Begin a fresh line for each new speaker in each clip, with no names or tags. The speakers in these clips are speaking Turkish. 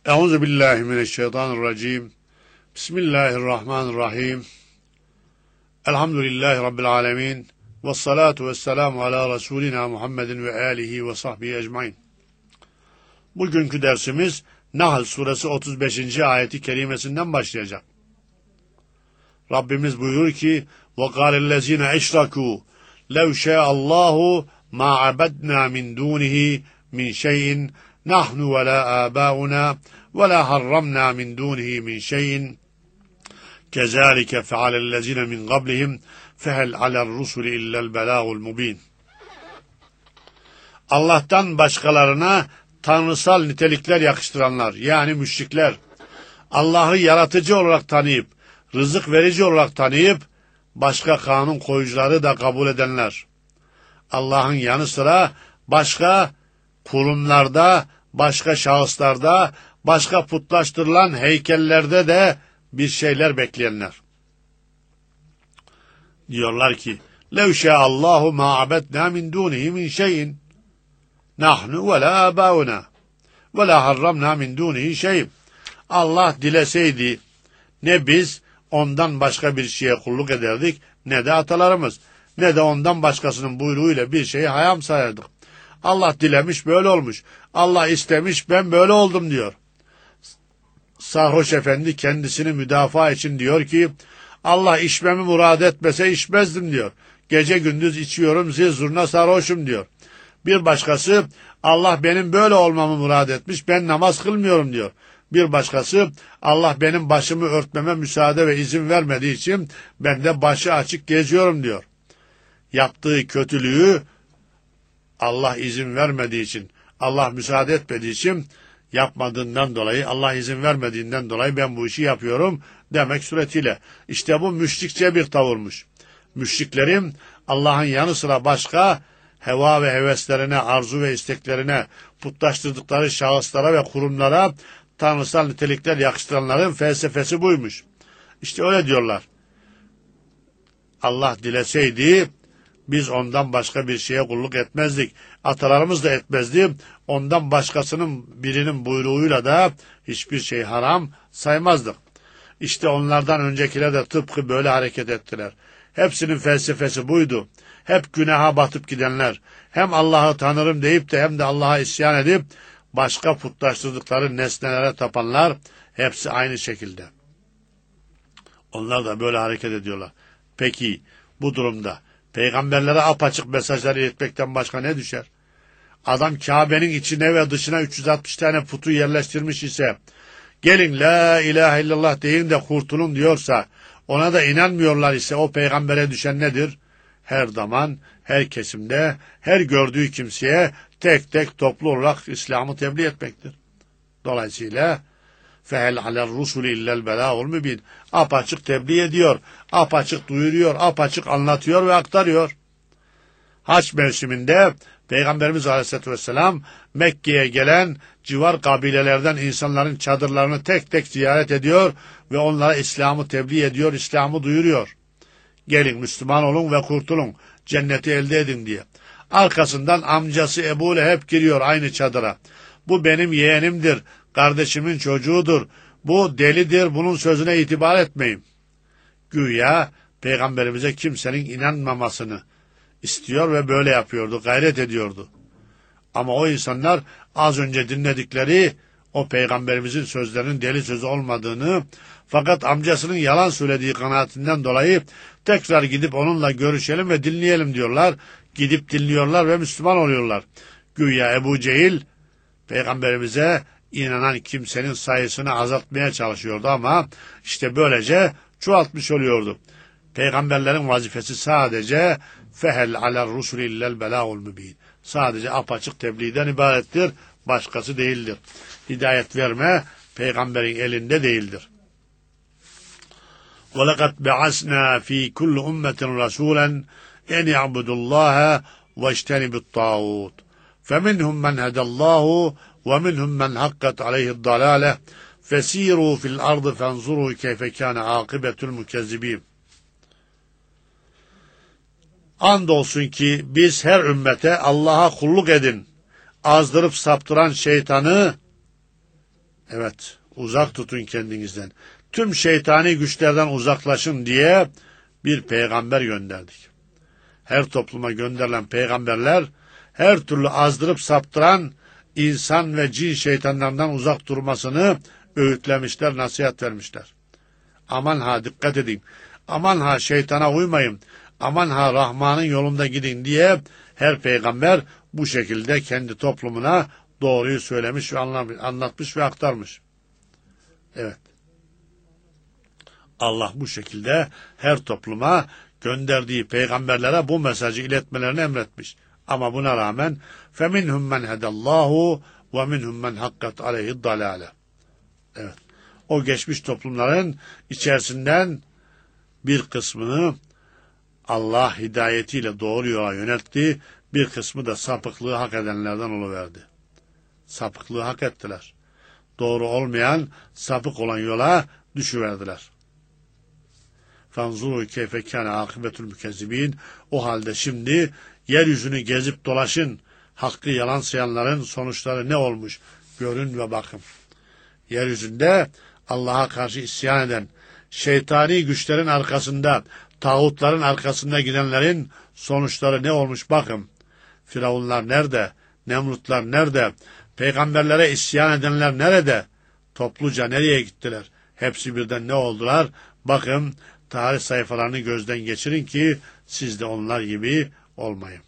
Euzu billahi mineşşeytanirracim. Bismillahirrahmanirrahim. Elhamdülillahi rabbil alamin. Ves salatu vesselamu ala Resulina Muhammedin ve alihi ve sahbihi ecmaîn. Bugünkü dersimiz Nahl suresi 35. ayeti kerimesinden başlayacak. Rabbimiz buyurur ki: وَقَالَ الَّذ۪ينَ اَشْرَكُوا لَوْ شَاءَ اللّٰهُ مَا عَبَدْنَا مِنْ دُونِهِ مِنْ شَيْءٍ نَحْنُ وَلَا آبَاؤُنَا وَلَا حَرَّمْنَا مِنْ دُونِهِ مِنْ شَيْءٍ كَذَٰلِكَ فَعَلَ الَّذ۪ينَ مِنْ قَبْلِهِمْ فَهَلْ عَلَى الرُّسُلِ إِلَّا الْبَلَاغُ الْمُب۪ينَ. Allah'tan başkalarına tanrısal nitelikler yakıştıranlar, yani müşrikler, Allah'ı yaratıcı olarak tanıyıp, rızık verici olarak tanıyıp, başka kanun koyucuları da kabul edenler, Allah'ın yanı sıra başka kurumlarda, başka şahıslarda, başka putlaştırılan heykellerde de bir şeyler bekleyenler. Diyorlar ki: لَوْ شَاءَ اللّٰهُ مَا عَبَدْنَا مِنْ دُونِهِ مِنْ شَيْءٍ نَحْنُ وَلَا آبَاؤُنَا وَلَا حَرَّمْنَا مِنْ دُونِهِ شَيْءٍ. Allah dileseydi ne biz ondan başka bir şeye kulluk ederdik, ne de atalarımız, ne de ondan başkasının buyruğuyla bir şeyi haram sayardık. Allah dilemiş, böyle olmuş. Allah istemiş, ben böyle oldum diyor. Sarhoş efendi kendisini müdafaa için diyor ki: Allah içmemi murad etmese içmezdim diyor. Gece gündüz içiyorum, zil zurna sarhoşum diyor. Bir başkası: Allah benim böyle olmamı murad etmiş, ben namaz kılmıyorum diyor. Bir başkası: Allah benim başımı örtmeme müsaade ve izin vermediği için ben de başı açık geziyorum diyor. Yaptığı kötülüğü Allah izin vermediği için, Allah müsaade etmediği için, yapmadığından dolayı, Allah izin vermediğinden dolayı ben bu işi yapıyorum demek suretiyle. İşte bu müşrikçe bir tavırmış. Müşriklerin Allah'ın yanı sıra başka heva ve heveslerine, arzu ve isteklerine, putlaştırdıkları şahıslara ve kurumlara tanrısal nitelikler yakıştıranların felsefesi buymuş. İşte öyle diyorlar. Allah dileseydi biz ondan başka bir şeye kulluk etmezdik. Atalarımız da etmezdi. Ondan başkasının birinin buyruğuyla da hiçbir şey haram saymazdık. İşte onlardan öncekiler de tıpkı böyle hareket ettiler. Hepsinin felsefesi buydu. Hep günaha batıp gidenler, hem Allah'ı tanırım deyip de hem de Allah'a isyan edip başka putlaştırdıkları nesnelere tapanlar, hepsi aynı şekilde. Onlar da böyle hareket ediyorlar. Peki bu durumda peygamberlere apaçık mesajları iletmekten başka ne düşer? Adam Kabe'nin içine ve dışına 360 tane putu yerleştirmiş ise, gelin la ilahe illallah deyin de kurtulun diyorsa, ona da inanmıyorlar ise o peygambere düşen nedir? Her zaman, her kesimde, her gördüğü kimseye tek tek toplu olarak İslam'ı tebliğ etmektir. Dolayısıyla فَهَلْ عَلَى الرُّسُلِ اِلَّا الْبَلَاغُ الْمُب۪ينَ. Apaçık tebliğ ediyor, apaçık duyuruyor, apaçık anlatıyor ve aktarıyor. Haç mevsiminde Peygamberimiz Aleyhisselatü Vesselam Mekke'ye gelen civar kabilelerden insanların çadırlarını tek tek ziyaret ediyor ve onlara İslam'ı tebliğ ediyor, İslam'ı duyuruyor. Gelin Müslüman olun ve kurtulun, cenneti elde edin diye. Arkasından amcası Ebu Leheb giriyor aynı çadıra. Bu benim yeğenimdir, kardeşimin çocuğudur, bu delidir, bunun sözüne itibar etmeyin. Güya Peygamberimize kimsenin inanmamasını istiyor ve böyle yapıyordu, gayret ediyordu. Ama o insanlar az önce dinledikleri o Peygamberimizin sözlerinin deli sözü olmadığını, fakat amcasının yalan söylediği kanaatinden dolayı tekrar gidip onunla görüşelim ve dinleyelim diyorlar. Gidip dinliyorlar ve Müslüman oluyorlar. Güya Ebu Cehil Peygamberimize inanan kimsenin sayısını azaltmaya çalışıyordu ama işte böylece çoğaltmış oluyordu. Peygamberlerin vazifesi sadece فَهَلْ عَلَى الرُّسُلِ اِلَّا الْبَلَاغُ الْمُب۪ينَ. Sadece apaçık tebliğden ibarettir, başkası değildir. Hidayet verme peygamberin elinde değildir. وَلَقَدْ بَعَثْنَا ف۪ي كُلِّ اُمَّةٍ رَسُولًا اَنْ يَعْبُدُوا اللّٰهَ وَاجْتَنِبُوا الطَّاغُوتَ فَمِنْهُمْ مَنْ هَدَى اللّٰهُ وَمِنْهُمْ مَنْ حَقَّتْ عَلَيْهِ الضَّلَالَةُ فَسِيرُوا فِي الْأَرْضِ فَانْظُرُوا كَيْفَ كَانَ عَاقِبَةُ الْمُكَذِّبِينَ. Andolsun ki biz her ümmete Allah'a kulluk edin, azdırıp saptıran şeytanı Evet, uzak tutun kendinizden. Tüm şeytani güçlerden uzaklaşın diye bir peygamber gönderdik. Her topluma gönderilen peygamberler her türlü azdırıp saptıran insan ve cin şeytanlarından uzak durmasını öğütlemişler, nasihat vermişler. Aman ha dikkat edin, aman ha şeytana uymayın, aman ha Rahman'ın yolunda gidin diye her peygamber bu şekilde kendi toplumuna doğruyu söylemiş ve anlatmış ve aktarmış. Evet. Allah bu şekilde her topluma gönderdiği peygamberlere bu mesajı iletmelerini emretmiş. Ama buna rağmen فَمِنْهُمْ مَنْ هَدَى اللّٰهُ وَمِنْهُمْ مَنْ حَقَّتْ عَلَيْهِ الضَّلَالَةِ. Evet. O geçmiş toplumların içerisinden bir kısmını Allah hidayetiyle doğru yola yöneltti, bir kısmı da sapıklığı hak edenlerden oluverdi. Sapıklığı hak ettiler. Doğru olmayan, sapık olan yola düşüverdiler. فَانْظُرُوا كَيْفَ كَانَ عَاقِبَةُ الْمُكَذِّبِينَ. O halde şimdi yeryüzünü gezip dolaşın, hakkı yalan sayanların sonuçları ne olmuş görün ve bakın. Yeryüzünde Allah'a karşı isyan eden, şeytani güçlerin arkasında, tağutların arkasında gidenlerin sonuçları ne olmuş bakın. Firavunlar nerede? Nemrutlar nerede? Peygamberlere isyan edenler nerede? Topluca nereye gittiler? Hepsi birden ne oldular? Bakın, tarih sayfalarını gözden geçirin ki siz de onlar gibi olmayın.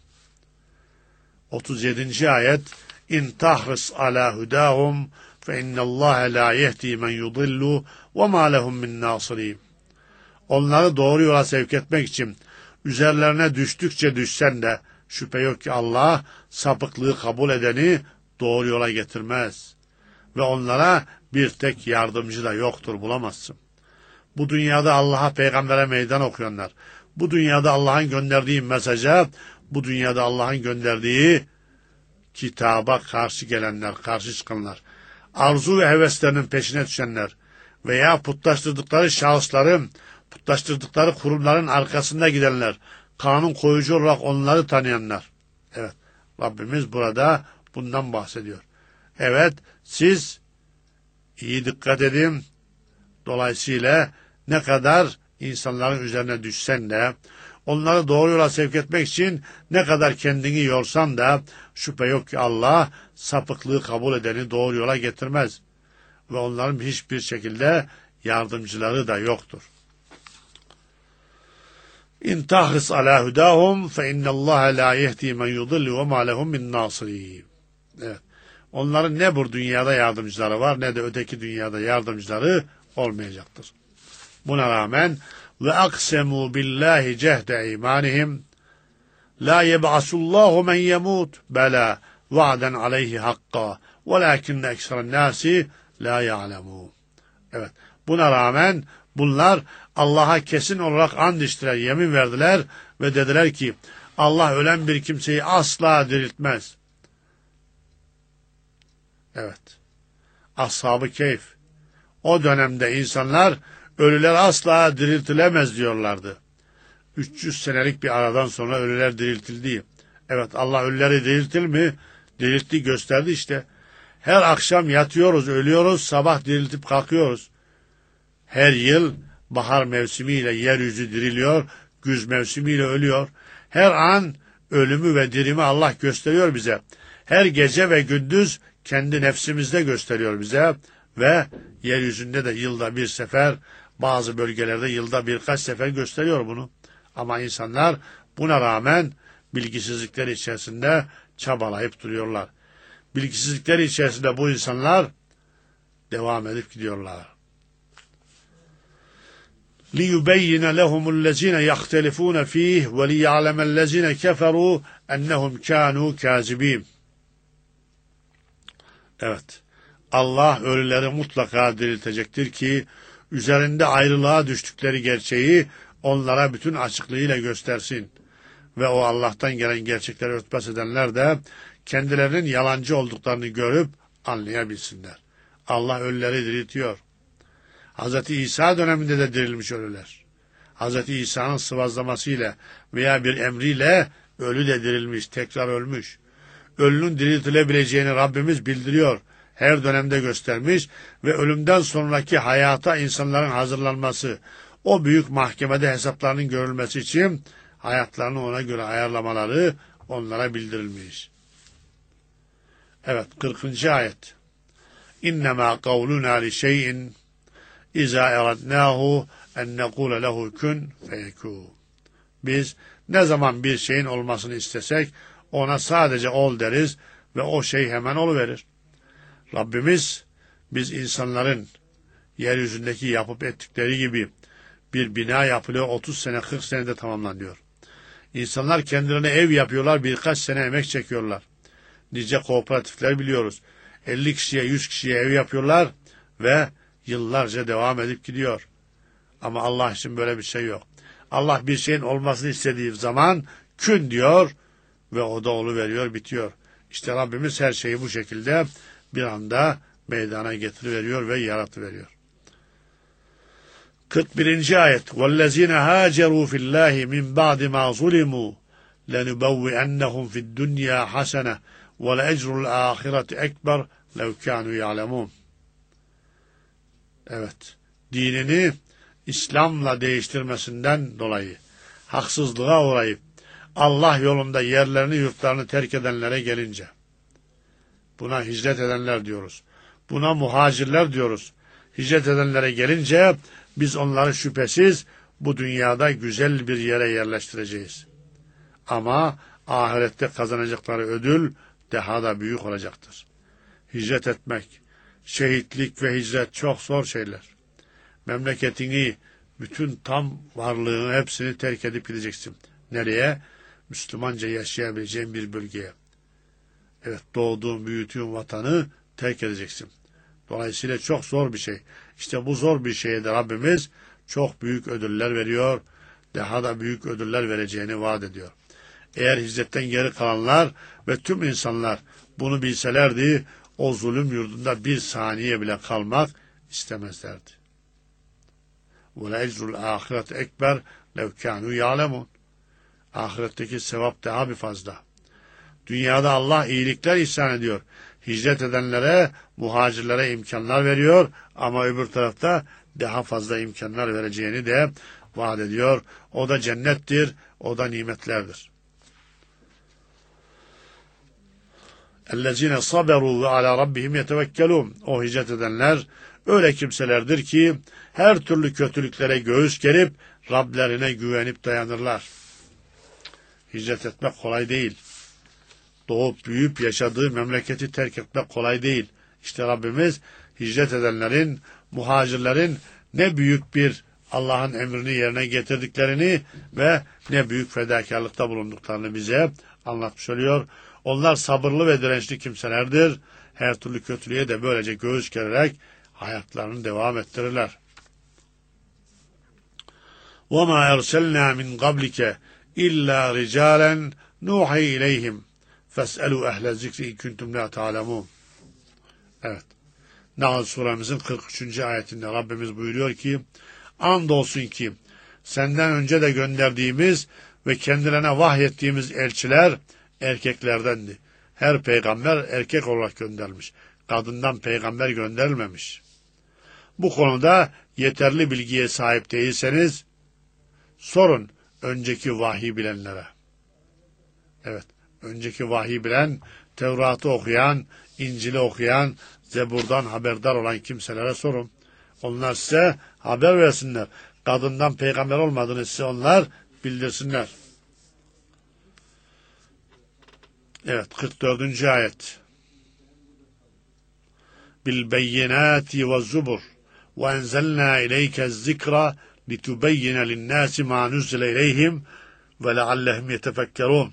37. ayet İn tahris ala hudahum fe innallâhe la yehdi men yudillu ve ma lehum min nasirin. Onları doğru yola sevk etmek için üzerlerine düştükçe düşsen de şüphe yok ki Allah sapıklığı kabul edeni doğru yola getirmez. Ve onlara bir tek yardımcı da yoktur, bulamazsın. Bu dünyada Allah'a, peygambere meydan okuyanlar, bu dünyada Allah'ın gönderdiği mesaja, bu dünyada Allah'ın gönderdiği kitaba karşı gelenler, karşı çıkanlar, arzu ve heveslerinin peşine düşenler veya putlaştırdıkları şahısların, putlaştırdıkları kurumların arkasında gidenler, kanun koyucu olarak onları tanıyanlar. Evet, Rabbimiz burada bundan bahsediyor. Evet, siz iyi dikkat edin. Dolayısıyla ne kadar insanların üzerine düşsen de, onları doğru yola sevk etmek için ne kadar kendini yorsan da, şüphe yok ki Allah sapıklığı kabul edeni doğru yola getirmez. Ve onların hiçbir şekilde yardımcıları da yoktur. İn tahris ala hudahum fe innallâhe la yehdi men yudillu ve ma lehum min nasirin. Evet. Onların ne bu dünyada yardımcıları var ne de öteki dünyada yardımcıları olmayacaktır. Buna rağmen ve aksemu billahi cehde imanihim la yeb'asullahu men yemut bela va'den aleyhi hakka velakinne ekseren nasi la ya'lemun. Evet. Buna rağmen bunlar Allah'a kesin olarak and içtiler, yemin verdiler ve dediler ki Allah ölen bir kimseyi asla diriltmez. Evet. Ashab-ı Kehf. O dönemde insanlar ölüler asla diriltilemez diyorlardı. 300 senelik bir aradan sonra ölüler diriltildi. Evet, Allah ölüleri diriltir mi? Diriltti, gösterdi işte. Her akşam yatıyoruz, ölüyoruz, sabah diriltip kalkıyoruz. Her yıl bahar mevsimiyle yeryüzü diriliyor, güz mevsimiyle ölüyor. Her an ölümü ve dirimi Allah gösteriyor bize. Her gece ve gündüz kendi nefsimizde gösteriyor bize ve yeryüzünde de yılda bir sefer, bazı bölgelerde yılda birkaç sefer gösteriyor bunu. Ama insanlar buna rağmen bilgisizlikleri içerisinde çabalayıp duruyorlar. Bilgisizlikleri içerisinde bu insanlar devam edip gidiyorlar. لِيُبَيِّنَ لَهُمُ الَّذِينَ يَخْتَلِفُونَ ف۪يهِ وَلِيَعْلَمَ الَّذِينَ كَفَرُوا اَنَّهُمْ كَانُوا كَاذِب۪ينَ. Evet, Allah ölüleri mutlaka diriltecektir ki üzerinde ayrılığa düştükleri gerçeği onlara bütün açıklığıyla göstersin. Ve o Allah'tan gelen gerçekleri örtbas edenler de kendilerinin yalancı olduklarını görüp anlayabilsinler. Allah ölüleri diriltiyor. Hz. İsa döneminde de dirilmiş ölüler. Hz. İsa'nın sıvazlamasıyla veya bir emriyle ölü de dirilmiş, tekrar ölmüş. Ölünün diriltilebileceğini Rabbimiz bildiriyor. her dönemde göstermiş ve ölümden sonraki hayata insanların hazırlanması, o büyük mahkemede hesaplarının görülmesi için hayatlarını ona göre ayarlamaları onlara bildirilmiş. Evet, 40. ayet. İnnemâ kavlunâ li şeyin izâ eradnâhu en nekûle lehu kün feyekûn. Biz ne zaman bir şeyin olmasını istesek ona sadece ol deriz ve o şey hemen oluverir. Rabbimiz biz insanların yeryüzündeki yapıp ettikleri gibi bir bina yapılıyor 30 sene 40 senede tamamlanıyor. İnsanlar kendilerine ev yapıyorlar, birkaç sene emek çekiyorlar. Nice kooperatifler biliyoruz. 50 kişiye 100 kişiye ev yapıyorlar ve yıllarca devam edip gidiyor. Ama Allah için böyle bir şey yok. Allah bir şeyin olmasını istediği zaman kün diyor ve o da oluveriyor, bitiyor. İşte Rabbimiz her şeyi bu şekilde bir anda meydana getiriveriyor ve yaratıveriyor. 41. ayet. وَالَّذ۪ينَ هَاجَرُوا فِي اللّٰهِ مِنْ بَعْدِ مَا ظُلِمُوا لَنُبَوِّئَنَّهُمْ فِي الدُّنْيَا حَسَنَةً وَلَاَجْرُ الْآخِرَةِ اَكْبَرُ لَوْ كَانُوا يَعْلَمُونَ. Evet, dinini İslam'la değiştirmesinden dolayı haksızlığa uğrayıp Allah yolunda yerlerini yurtlarını terk edenlere gelince, buna hicret edenler diyoruz. Buna muhacirler diyoruz. Hicret edenlere gelince biz onları şüphesiz bu dünyada güzel bir yere yerleştireceğiz. Ama ahirette kazanacakları ödül daha da büyük olacaktır. Hicret etmek, şehitlik ve hicret çok zor şeyler. Memleketini, bütün tam varlığını hepsini terk edip gideceksin. Nereye? Müslümanca yaşayabileceğin bir bölgeye. Evet, doğduğun, büyüdüğün vatanı terk edeceksin. Dolayısıyla çok zor bir şey. İşte bu zor bir şeye de Rabbimiz çok büyük ödüller veriyor. Daha da büyük ödüller vereceğini vaat ediyor. Eğer hicretten geri kalanlar ve tüm insanlar bunu bilselerdi, o zulüm yurdunda bir saniye bile kalmak istemezlerdi. وَلَاَجْرُ الْآخِرَةِ اَكْبَرْ لَوْ كَانُوا يَعْلَمُونَ. Ahiretteki sevap daha bir fazla. Dünyada Allah iyilikler ihsan ediyor. Hicret edenlere, muhacirlere imkanlar veriyor ama öbür tarafta daha fazla imkanlar vereceğini de vaat ediyor. O da cennettir, o da nimetlerdir. اَلَّذ۪ينَ صَبَرُوا وَعَلَى رَبِّهِمْ يَتَوَكَّلُونَ. O hicret edenler öyle kimselerdir ki her türlü kötülüklere göğüs gerip Rablerine güvenip dayanırlar. Hicret etmek kolay değil. Doğup büyüyüp yaşadığı memleketi terk etmek kolay değil. İşte Rabbimiz hicret edenlerin, muhacirlerin ne büyük bir Allah'ın emrini yerine getirdiklerini ve ne büyük fedakarlıkta bulunduklarını bize anlatmış oluyor. Onlar sabırlı ve dirençli kimselerdir. Her türlü kötülüğe de böylece göğüs gererek hayatlarını devam ettirirler. وَمَا اَرْسَلْنَا مِنْ قَبْلِكَ اِلَّا رِجَالًا نُوحِي اِلَيْهِمْ فَاسْأَلُوا اَهْلَ الذِّكْرِ اِنْ كُنْتُمْ لَا تَعْلَمُونَ. Evet. Nahl suremizin 43. ayetinde Rabbimiz buyuruyor ki, andolsun ki senden önce de gönderdiğimiz ve kendilerine vahyettiğimiz elçiler erkeklerdendi. Her peygamber erkek olarak gönderilmiş. Kadından peygamber gönderilmemiş. Bu konuda yeterli bilgiye sahip değilseniz sorun önceki vahiy bilenlere. Evet, önceki vahiy bilen, Tevrat'ı okuyan, İncil'i okuyan, Zebur'dan haberdar olan kimselere sorun. Onlar size haber versinler. Kadından peygamber olmadığını size onlar bildirsinler. Evet, 44. ayet. Bilbeyinati ve zubur ve enzelna ileyke zikra litubeyyine linnâsi ma nuzile ileyhim ve leallehum yetefekkerûn.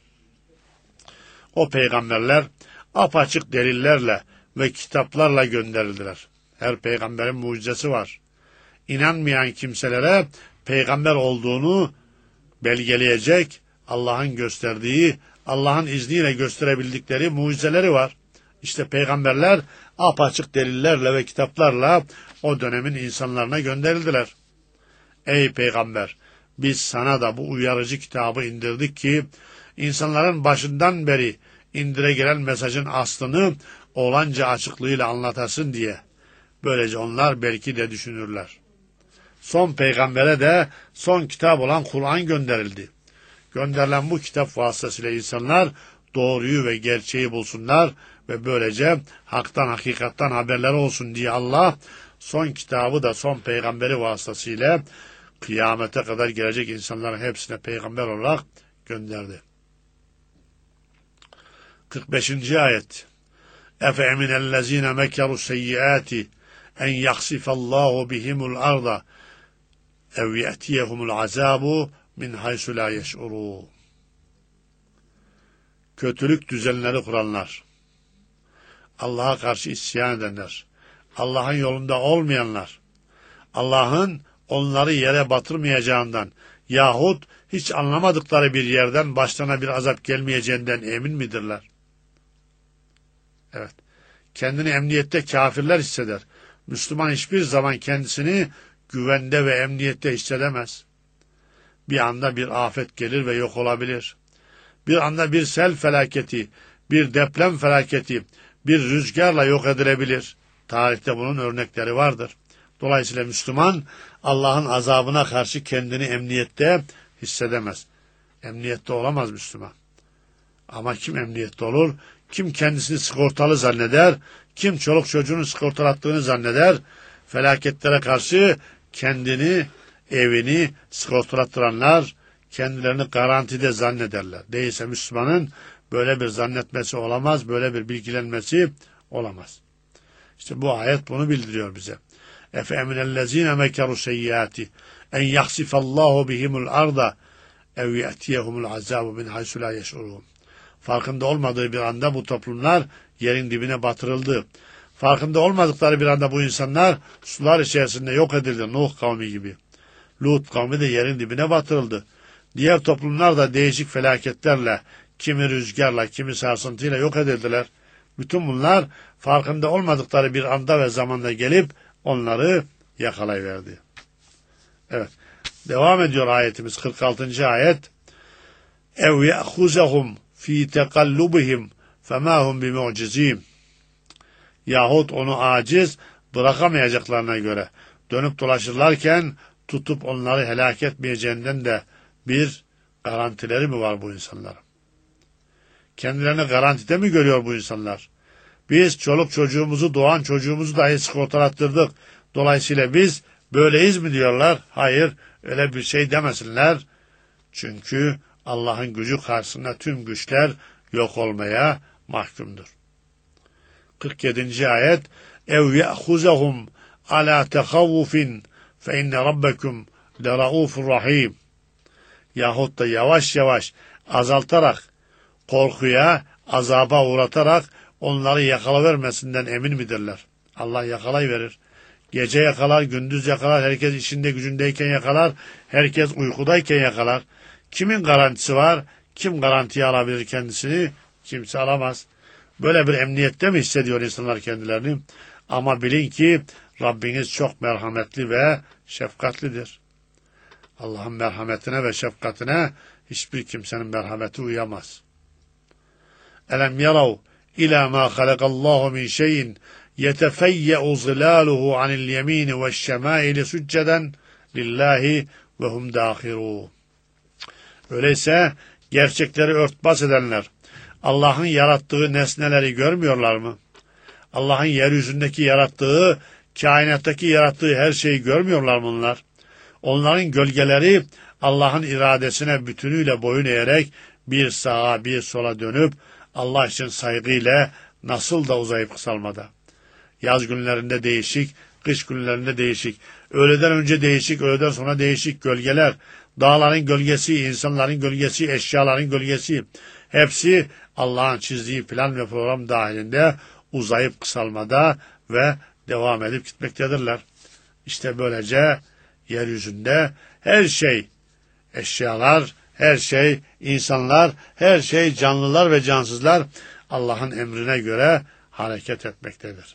O peygamberler apaçık delillerle ve kitaplarla gönderildiler. Her peygamberin mucizesi var. İnanmayan kimselere peygamber olduğunu belgeleyecek Allah'ın gösterdiği, Allah'ın izniyle gösterebildikleri mucizeleri var. İşte peygamberler apaçık delillerle ve kitaplarla o dönemin insanlarına gönderildiler. Ey peygamber, biz sana da bu uyarıcı kitabı indirdik ki insanların başından beri indire gelen mesajın aslını olanca açıklığıyla anlatasın diye. Böylece onlar belki de düşünürler. Son peygambere de son kitap olan Kur'an gönderildi. Gönderilen bu kitap vasıtasıyla insanlar doğruyu ve gerçeği bulsunlar ve böylece haktan hakikattan haberleri olsun diye Allah son kitabı da son peygamberi vasıtasıyla kıyamete kadar gelecek insanların hepsine peygamber olarak gönderdi. 45. ayet. Efe eminellezine mekeru seyyiati en yaksifallahu bihimul arda ev ye'tiyehumul azabu min haysu la yeş'urûn. Kötülük düzenleri kuranlar, Allah'a karşı isyan edenler, Allah'ın yolunda olmayanlar, Allah'ın onları yere batırmayacağından yahut hiç anlamadıkları bir yerden başlarına bir azap gelmeyeceğinden emin midirler? Evet. Kendini emniyette kafirler hisseder. Müslüman hiçbir zaman kendisini güvende ve emniyette hissedemez. Bir anda bir afet gelir ve yok olabilir. Bir anda bir sel felaketi, bir deprem felaketi, bir rüzgarla yok edilebilir. Tarihte bunun örnekleri vardır. Dolayısıyla Müslüman Allah'ın azabına karşı kendini emniyette hissedemez. Emniyette olamaz Müslüman. Ama kim emniyette olur? Kim kendisini sigortalı zanneder? Kim çoluk çocuğunu sigortalattığını zanneder? Felaketlere karşı kendini, evini sigortalattıranlar kendilerini garantide zannederler. Değilse Müslümanın böyle bir zannetmesi olamaz, böyle bir bilgilenmesi olamaz. İşte bu ayet bunu bildiriyor bize. Efe eminellezine mekeru seyyiati en yaksifallahu bihimul arda ev ye'tiyehumul azabu min haysu la yeş'urûn. Farkında olmadığı bir anda bu toplumlar yerin dibine batırıldı. Farkında olmadıkları bir anda bu insanlar sular içerisinde yok edildi. Nuh kavmi gibi. Lut kavmi de yerin dibine batırıldı. Diğer toplumlar da değişik felaketlerle, kimi rüzgarla, kimi sarsıntıyla yok edildiler. Bütün bunlar farkında olmadıkları bir anda ve zamanda gelip onları yakalayıverdi. Evet. Devam ediyor ayetimiz 46. ayet. Ev ye'khuzahum fi tekallubihim fema hum bimu'cizin. Yahut onu aciz bırakamayacaklarına göre dönüp dolaşırlarken tutup onları helak etmeyeceğinden de bir garantileri mi var bu insanların? Kendilerini garantide mi görüyor bu insanlar? Biz çoluk çocuğumuzu, doğan çocuğumuzu dahi sigortalattırdık. Dolayısıyla biz böyleyiz mi diyorlar? Hayır, öyle bir şey demesinler. Çünkü Allah'ın gücü karşısında tüm güçler yok olmaya mahkumdur. 47. ayet. Ev ye'khuzahum ala tehavvufin fe inne rabbekum leraufur rahim. Yahut da yavaş yavaş azaltarak, korkuya, azaba uğratarak onları yakalıvermesinden emin midirler? Allah yakalayıverir. Gece yakalar, gündüz yakalar, herkes işinde gücündeyken yakalar, herkes uykudayken yakalar. Kimin garantisi var? Kim garantiye alabilir kendisini? Kimse alamaz. Böyle bir emniyette mi hissediyor insanlar kendilerini? Ama bilin ki Rabbiniz çok merhametli ve şefkatlidir. Allah'ın merhametine ve şefkatine hiçbir kimsenin merhameti uyamaz. Elem yarav ila ma halakallahu min şeyin yetefeyye'u zilaluhu anil yemini ve şemaili succeden lillahi ve hum dâhirûn. Öyleyse gerçekleri örtbas edenler Allah'ın yarattığı nesneleri görmüyorlar mı? Allah'ın yeryüzündeki yarattığı, kainattaki yarattığı her şeyi görmüyorlar mı onlar? Onların gölgeleri Allah'ın iradesine bütünüyle boyun eğerek bir sağa bir sola dönüp Allah için saygıyla nasıl da uzayıp kısalmada. Yaz günlerinde değişik, kış günlerinde değişik, öğleden önce değişik, öğleden sonra değişik gölgeler, dağların gölgesi, insanların gölgesi, eşyaların gölgesi, hepsi Allah'ın çizdiği plan ve program dahilinde uzayıp kısalmada ve devam edip gitmektedirler. İşte böylece yeryüzünde her şey, eşyalar, her şey, insanlar, her şey, canlılar ve cansızlar Allah'ın emrine göre hareket etmektedir.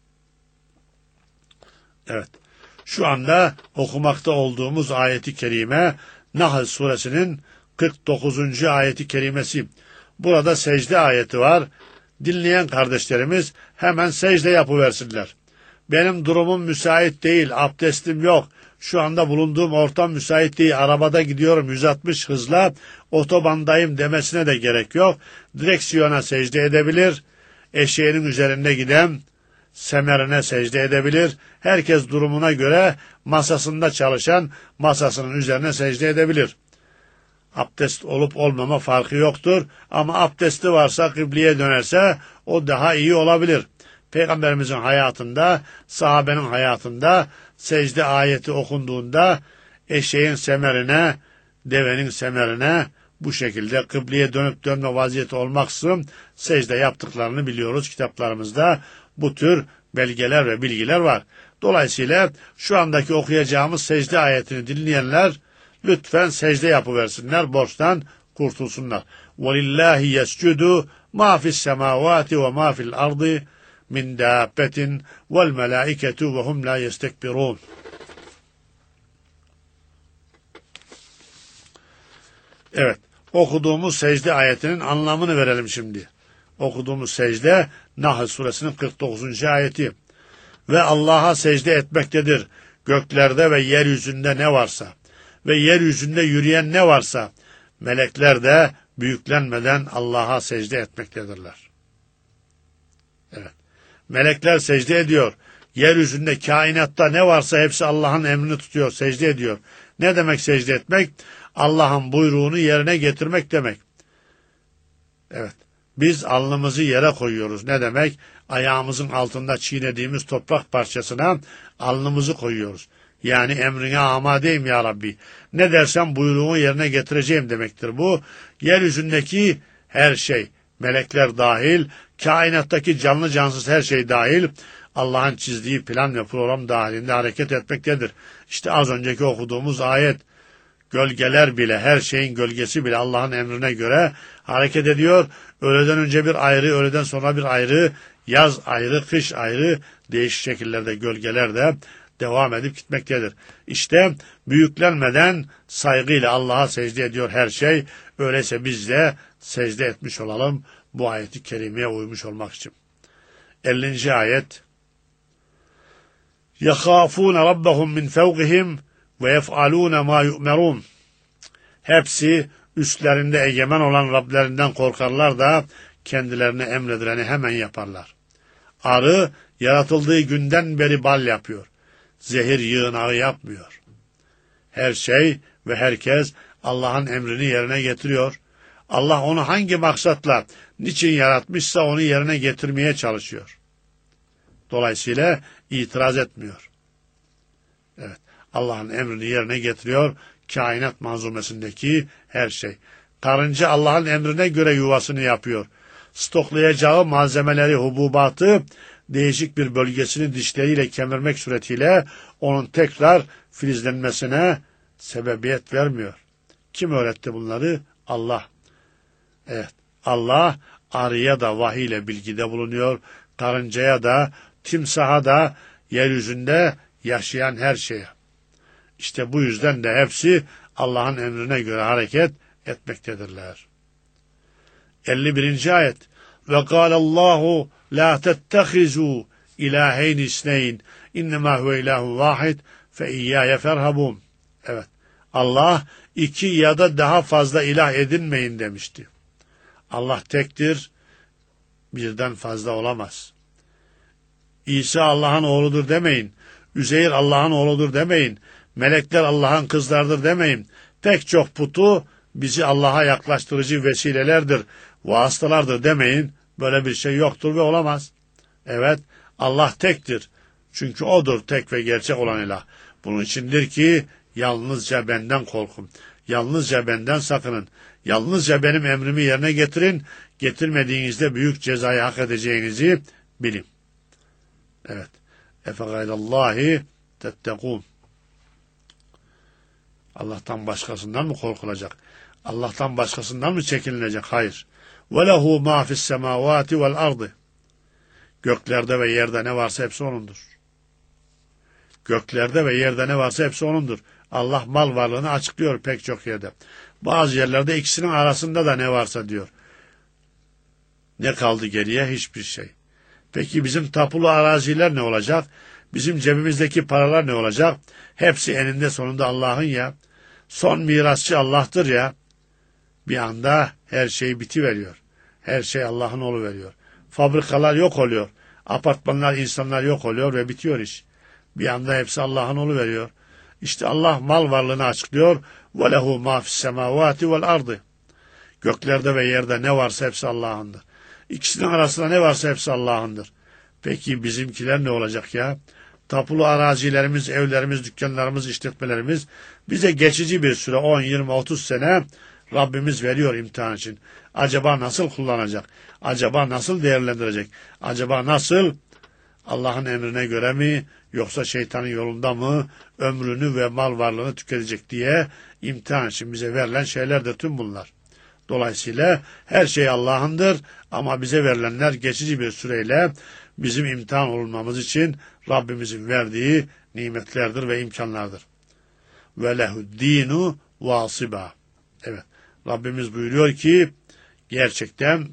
Evet, şu anda okumakta olduğumuz ayeti kerime Nahl suresinin 49. ayeti kerimesi. Burada secde ayeti var. dinleyen kardeşlerimiz hemen secde yapıversinler. Benim durumum müsait değil, abdestim yok, şu anda bulunduğum ortam müsait değil, arabada gidiyorum 160 hızla, otobandayım demesine de gerek yok. Direksiyona secde edebilir, eşeğinin üzerinde giden semerine secde edebilir. Herkes durumuna göre masasında çalışan masasının üzerine secde edebilir. Abdest olup olmama farkı yoktur ama abdesti varsa kıbleye dönerse o daha iyi olabilir. Peygamberimizin hayatında, sahabenin hayatında secde ayeti okunduğunda eşeğin semerine, devenin semerine bu şekilde kıbleye dönüp dönme vaziyeti olmaksızın secde yaptıklarını biliyoruz. Kitaplarımızda bu tür belgeler ve bilgiler var. Dolayısıyla şu andaki okuyacağımız secde ayetini dinleyenler lütfen secde yapıversinler, borçtan kurtulsunlar. وَلِلَّهِ يَسْجُدُ مَا فِي السَّمَاوَاتِ وَمَا فِي الْأَرْضِ مِنْ دَابَّةٍ وَالْمَلَائِكَةُ وَهُمْ لَا يَسْتَكْبِرُونَ. Evet, okuduğumuz secde ayetinin anlamını verelim şimdi. Okuduğumuz secde Nahl suresinin 49. ayeti. Ve Allah'a secde etmektedir. Göklerde ve yeryüzünde ne varsa ve yeryüzünde yürüyen ne varsa melekler de büyüklenmeden Allah'a secde etmektedirler. Evet. Melekler secde ediyor. Yeryüzünde, kainatta ne varsa hepsi Allah'ın emrini tutuyor, secde ediyor. Ne demek secde etmek? Allah'ın buyruğunu yerine getirmek demek. Evet. Biz alnımızı yere koyuyoruz. Ne demek? Ayağımızın altında çiğnediğimiz toprak parçasına alnımızı koyuyoruz. Yani emrine amadeyim ya Rabbi. Ne dersen buyruğumu yerine getireceğim demektir bu. Yeryüzündeki her şey, melekler dahil, kainattaki canlı cansız her şey dahil, Allah'ın çizdiği plan ve program dahilinde hareket etmektedir. İşte az önceki okuduğumuz ayet, gölgeler bile, her şeyin gölgesi bile Allah'ın emrine göre hareket ediyor. Öğleden önce bir ayrı, öğleden sonra bir ayrı, yaz ayrı, kış ayrı, değişik şekillerde gölgeler de devam edip gitmektedir. İşte büyüklenmeden saygıyla Allah'a secde ediyor her şey. Öyleyse biz de secde etmiş olalım bu ayeti kerimeye uymuş olmak için. 50. ayet. يَخَافُونَ رَبَّهُمْ مِنْ فَوْقِهِمْ وَيَفْعَلُونَ مَا يُؤْمَرُونَ. Hepsi üstlerinde egemen olan Rablerinden korkarlar da kendilerine emredileni hemen yaparlar. Arı yaratıldığı günden beri bal yapıyor. Zehir yığınağı yapmıyor. Her şey ve herkes Allah'ın emrini yerine getiriyor. Allah onu hangi maksatla, niçin yaratmışsa onu yerine getirmeye çalışıyor. Dolayısıyla itiraz etmiyor. Evet, Allah'ın emrini yerine getiriyor. Kainat manzumesindeki her şey. Karınca Allah'ın emrine göre yuvasını yapıyor. Stoklayacağı malzemeleri, hububatı değişik bir bölgesini dişleriyle kemirmek suretiyle onun tekrar filizlenmesine sebebiyet vermiyor. Kim öğretti bunları? Allah. Evet, Allah arıya da vahiy ile bilgide bulunuyor. Karıncaya da, timsaha da, yeryüzünde yaşayan her şeye. İşte bu yüzden de hepsi Allah'ın emrine göre hareket etmektedirler. 51. ayet. Ve kâlallahu la tettehizû ilâheyn isneyn innemâ huve ilâhun vâhid fe iyyâye ferhabûn. Evet. Allah iki ya da daha fazla ilah edinmeyin demişti. Allah tektir, birden fazla olamaz. İsa Allah'ın oğludur demeyin. Üzeyr Allah'ın oğludur demeyin. Melekler Allah'ın kızlardır demeyin. Pek çok putu bizi Allah'a yaklaştırıcı vesilelerdir, vasıtalardır demeyin. Böyle bir şey yoktur ve olamaz. Evet, Allah tektir. Çünkü O'dur tek ve gerçek olan ilah. Bunun içindir ki yalnızca benden korkun. Yalnızca benden sakının. Yalnızca benim emrimi yerine getirin. Getirmediğinizde büyük cezayı hak edeceğinizi bilin. Evet. Efe gayrallahi tettekûn. Allah'tan başkasından mı korkulacak? Allah'tan başkasından mı çekinilecek? Hayır. وَلَهُ مَا فِي السَّمَاوَاتِ وَالْأَرْضِ. Göklerde ve yerde ne varsa hepsi O'nundur. Göklerde ve yerde ne varsa hepsi O'nundur. Allah mal varlığını açıklıyor pek çok yerde. Bazı yerlerde ikisinin arasında da ne varsa diyor. Ne kaldı geriye? Hiçbir şey. Peki bizim tapulu araziler ne olacak? Bizim cebimizdeki paralar ne olacak? Hepsi eninde sonunda Allah'ın ya. Son mirasçı Allah'tır ya. Bir anda her şey bitiveriyor. Her şey Allah'ın oluveriyor. Fabrikalar yok oluyor. Apartmanlar, insanlar yok oluyor ve bitiyor iş. Bir anda hepsi Allah'ın oluveriyor. İşte Allah mal varlığını açıklıyor. وَلَهُ مَا فِي السَّمَاوَاتِ وَالْاَرْضِ Göklerde ve yerde ne varsa hepsi Allah'ındır. İkisinin arasında ne varsa hepsi Allah'ındır. Peki bizimkiler ne olacak ya? Tapulu arazilerimiz, evlerimiz, dükkanlarımız, işletmelerimiz bize geçici bir süre 10, 20, 30 sene Rabbimiz veriyor imtihan için. Acaba nasıl kullanacak? Acaba nasıl değerlendirecek? Acaba nasıl Allah'ın emrine göre mi yoksa şeytanın yolunda mı ömrünü ve mal varlığını tüketecek diye imtihan için bize verilen şeylerdir tüm bunlar. Dolayısıyla her şey Allah'ındır ama bize verilenler geçici bir süreyle bizim imtihan olunmamız için Rabbimizin verdiği nimetlerdir ve imkanlardır. Ve lehu'd-dinu vasiba. Evet. Rabbimiz buyuruyor ki gerçekten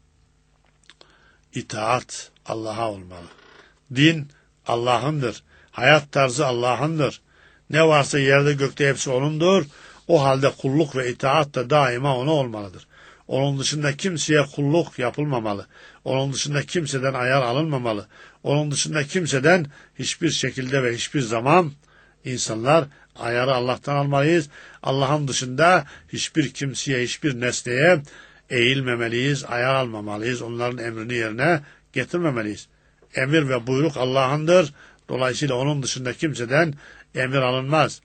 itaat Allah'a olmalı. Din Allah'ındır. Hayat tarzı Allah'ındır. Ne varsa yerde gökte hepsi O'nundur. O halde kulluk ve itaat da daima O'na olmalıdır. Onun dışında kimseye kulluk yapılmamalı. Onun dışında kimseden ayar alınmamalı. Onun dışında kimseden hiçbir şekilde ve hiçbir zaman insanlar ayarı Allah'tan almalıyız. Allah'ın dışında hiçbir kimseye, hiçbir nesneye eğilmemeliyiz, ayar almamalıyız. Onların emrini yerine getirmemeliyiz. Emir ve buyruk Allah'ındır. Dolayısıyla onun dışında kimseden emir alınmaz.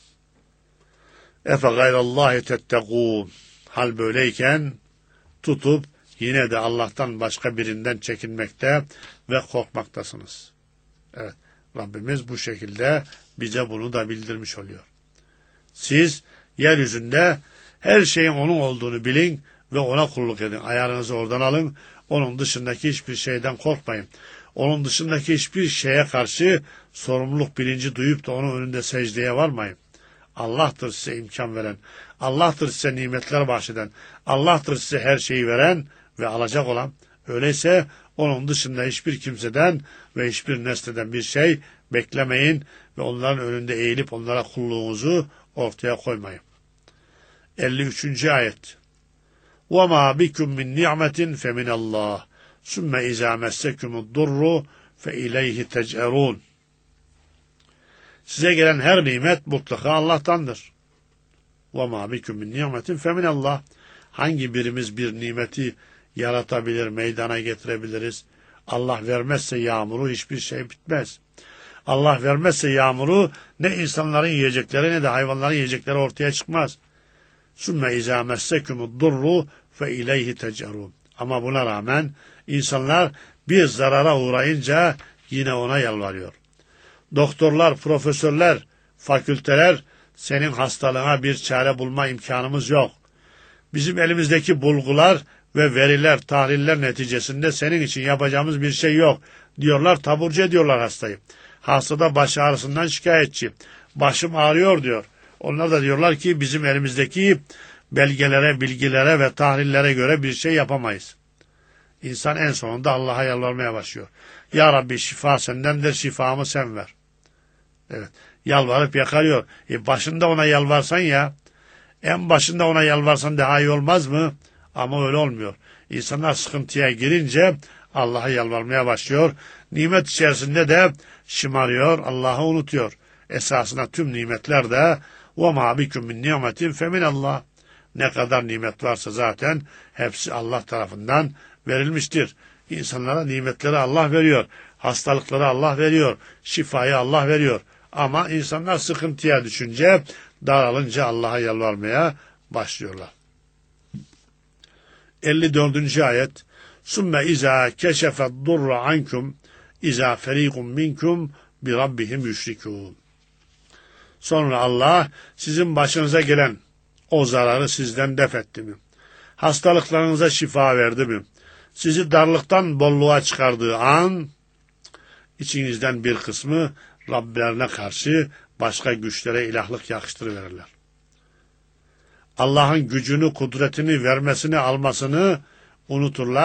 Efe gayrallahi tettegûn. Hal böyleyken tutup yine de Allah'tan başka birinden çekinmekte ve korkmaktasınız. Evet, Rabbimiz bu şekilde bize bunu da bildirmiş oluyor. Siz yeryüzünde her şeyin onun olduğunu bilin ve ona kulluk edin. Ayarınızı oradan alın. Onun dışındaki hiçbir şeyden korkmayın. Onun dışındaki hiçbir şeye karşı sorumluluk bilinci duyup da onun önünde secdeye varmayın. Allah'tır size imkan veren, Allah'tır size nimetler bahşeden, Allah'tır size her şeyi veren ve alacak olan. Öyleyse onun dışında hiçbir kimseden ve hiçbir nesneden bir şey beklemeyin ve onların önünde eğilip onlara kulluğunuzu ortaya koymayın. 53. ayet. وَمَا بِكُمْ مِنْ نِعْمَةٍ فَمِنَ اللّٰهِ ثُمَّ اِذَا مَسَّكُمُ الضُّرُّ فَاِلَيْهِ تَجْأَرُونَ Size gelen her nimet mutlaka Allah'tandır. وَمَا بِكُمْ مِنْ نِعْمَةٍ فَمِنَ اللّٰهِ Hangi birimiz bir nimeti yaratabilir, meydana getirebiliriz? Allah vermezse yağmuru hiçbir şey bitmez. Allah vermezse yağmuru ne insanların yiyecekleri ne de hayvanların yiyecekleri ortaya çıkmaz. ثُمَّ اِذَا مَسَّكُمُ الضُّرُّ فَاِلَيْهِ تَجْأَرُونَ Ama buna rağmen insanlar bir zarara uğrayınca yine ona yalvarıyor. Doktorlar, profesörler, fakülteler senin hastalığına bir çare bulma imkanımız yok. Bizim elimizdeki bulgular ve veriler, tahliller neticesinde senin için yapacağımız bir şey yok diyorlar, taburcu ediyorlar hastayı. Hasta da baş ağrısından şikayetçi. Başım ağrıyor diyor. Onlar da diyorlar ki bizim elimizdeki belgelere, bilgilere ve tahlillere göre bir şey yapamayız. İnsan en sonunda Allah'a yalvarmaya başlıyor. Ya Rabbi şifa sendendir, şifamı sen ver. Evet, yalvarıp yakarıyor. Başında ona yalvarsan ya, en başında ona yalvarsan daha iyi olmaz mı? Ama öyle olmuyor. İnsanlar sıkıntıya girince Allah'a yalvarmaya başlıyor. Nimet içerisinde de şımarıyor, Allah'ı unutuyor. Esasında tüm nimetler de وَمَا بِكُمْ مِنْ نِعْمَةٍ فَمِنَ اللّٰهِ Ne kadar nimet varsa zaten hepsi Allah tarafından verilmiştir. İnsanlara nimetleri Allah veriyor. Hastalıkları Allah veriyor. Şifayı Allah veriyor. Ama insanlar sıkıntıya düşünce, daralınca Allah'a yalvarmaya başlıyorlar. 54. ayet. ثُمَّ اِذَا كَشَفَ الضُّرَّ عَنْكُمْ اِذَا فَر۪يقٌ مِنْكُمْ بِرَبِّهِمْ يُشْرِكُونَ Sonra Allah sizin başınıza gelen o zararı sizden def etti mi? Hastalıklarınıza şifa verdi mi? Sizi darlıktan bolluğa çıkardığı an içinizden bir kısmı Rablerine karşı başka güçlere ilahlık yakıştırıverirler. Allah'ın gücünü, kudretini vermesini, almasını unuturlar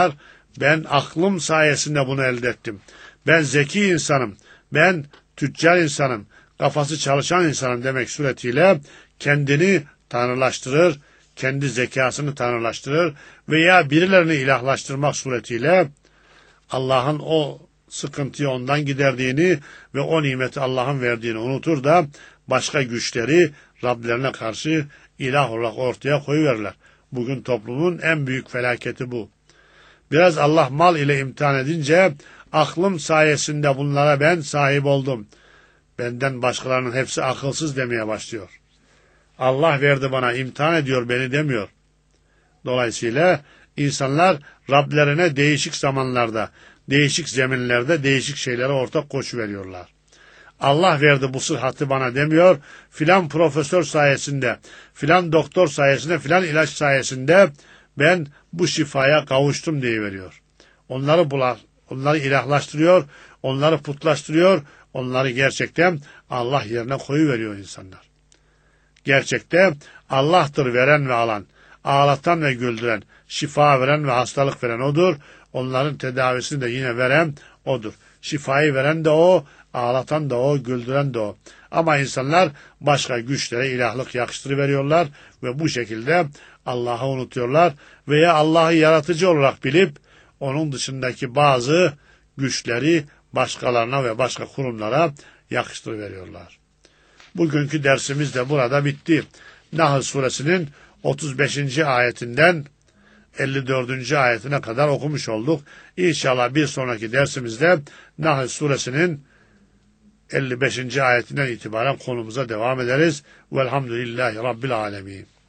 Ben aklım sayesinde bunu elde ettim. Ben zeki insanım. Ben tüccar insanım. Kafası çalışan insanım demek suretiyle kendini tanrılaştırır, kendi zekasını tanrılaştırır veya birilerini ilahlaştırmak suretiyle Allah'ın o sıkıntıyı ondan giderdiğini ve o nimeti Allah'ın verdiğini unutur da başka güçleri Rablerine karşı ilah olarak ortaya koyuverirler. Bugün toplumun en büyük felaketi bu. Biraz Allah mal ile imtihan edince aklım sayesinde bunlara ben sahip oldum. Benden başkalarının hepsi akılsız demeye başlıyor. Allah verdi bana, imtihan ediyor beni demiyor. Dolayısıyla insanlar Rablerine değişik zamanlarda, değişik zeminlerde değişik şeylere ortak koşuveriyorlar. Allah verdi bu sıhhati bana demiyor, filan profesör sayesinde, filan doktor sayesinde, filan ilaç sayesinde ben bu şifaya kavuştum deyiveriyor. Onları ilahlaştırıyor, onları putlaştırıyor, onları gerçekten Allah yerine koyuveriyor insanlar. Gerçekte Allah'tır veren ve alan, ağlatan ve güldüren, şifa veren ve hastalık veren O'dur. Onların tedavisini de yine veren O'dur. Şifayı veren de O, ağlatan da O, güldüren de O. Ama insanlar başka güçlere ilahlık yakıştırıveriyorlar ve bu şekilde Allah'ı unutuyorlar veya Allah'ı yaratıcı olarak bilip onun dışındaki bazı güçleri başkalarına ve başka kurumlara yakıştırıveriyorlar. Bugünkü dersimiz de burada bitti. Nahl suresinin 35. ayetinden 54. ayetine kadar okumuş olduk. İnşallah bir sonraki dersimizde Nahl suresinin 55. ayetinden itibaren konumuza devam ederiz. Velhamdülillahi Rabbil alemin.